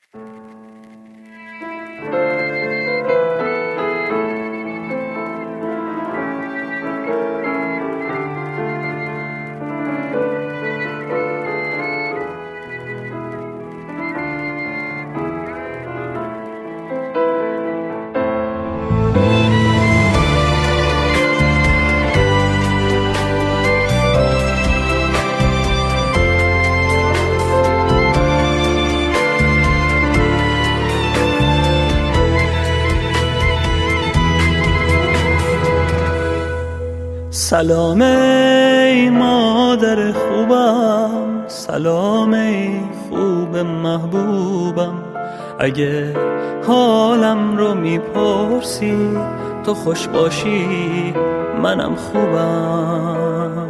سلام ای مادر خوبم، سلام ای خوب محبوبم. اگه حالم رو میپرسی تو خوش باشی منم خوبم.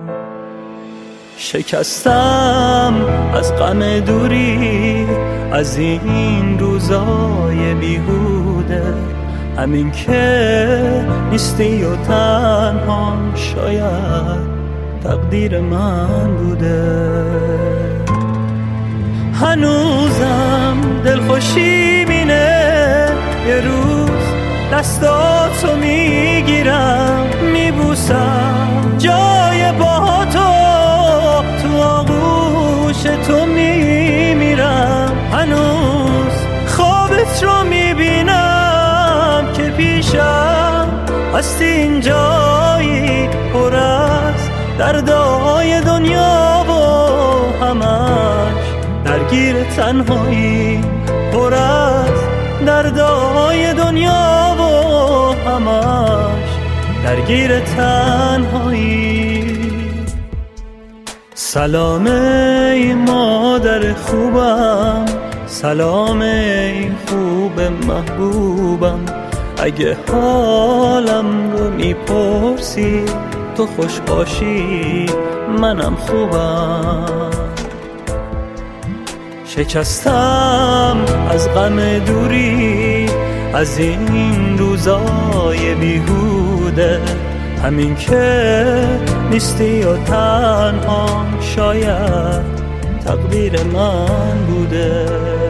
شکستم از غم دوری، از این روزای بیهوده، همین که نیستی و تنها شاید تقدیر من بوده. هنوزم دلخوشی مینه، یه روز دستاتو میگیرم میبوسم، جای با تو آغوش تو میمیرم. هنوز خوابت رو میبینم که پیشم هستی، این جایی پر از دردای دنیا و همش درگیر تنهایی، پر از دردای دنیا و همش درگیر تنهایی. سلام ای مادر خوبم، سلام ای خوب محبوبم. اگه حالم رو میپرسی تو خوش باشی منم خوبم. شکستم از غم دوری، از این روزای بیهوده، همین که نیستی و تنها شاید تقدیر من بوده.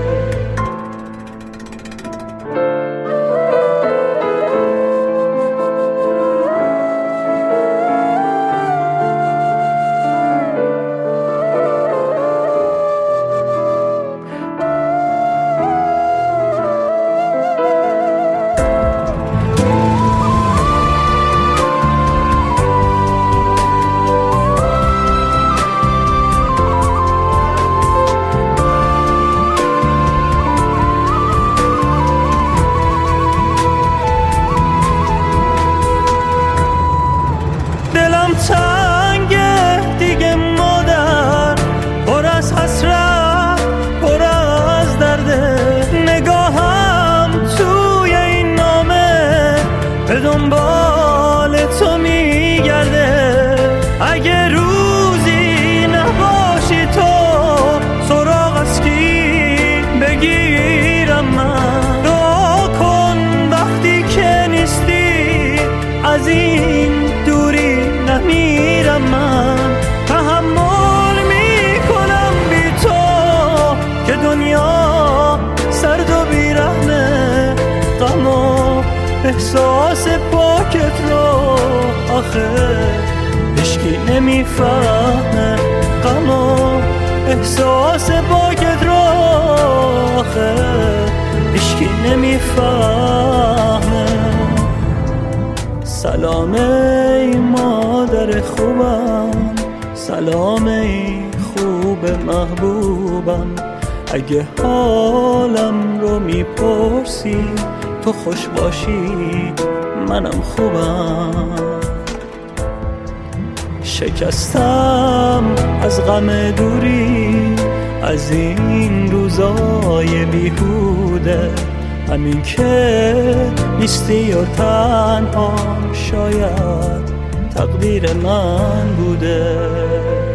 تنگه دیگه مادر، پر از حسرت پر از درده، نگاهم توی این نامه به دنبال تو میگرده. اگه روزی نباشی تو سراغ از کی بگیرم من؟ دعا کن وقتی که نیستی از این دوری نمیرم من. تحمل میکنم بی تو که دنیا سرد و بیرحمه، غم و احساس پاکت رو آخه هیچکی نمیفهمه. غم و احساس پاکت رو آخه هیچکی نمیفهمه. سلام ای مادر خوبم، سلام ای خوب محبوبم. اگه حالم رو میپرسی تو خوش باشی منم خوبم. شکستم از غم دوری، از این روزای بیهوده، همین که نیستی و تنها شاید تقدیر من بوده.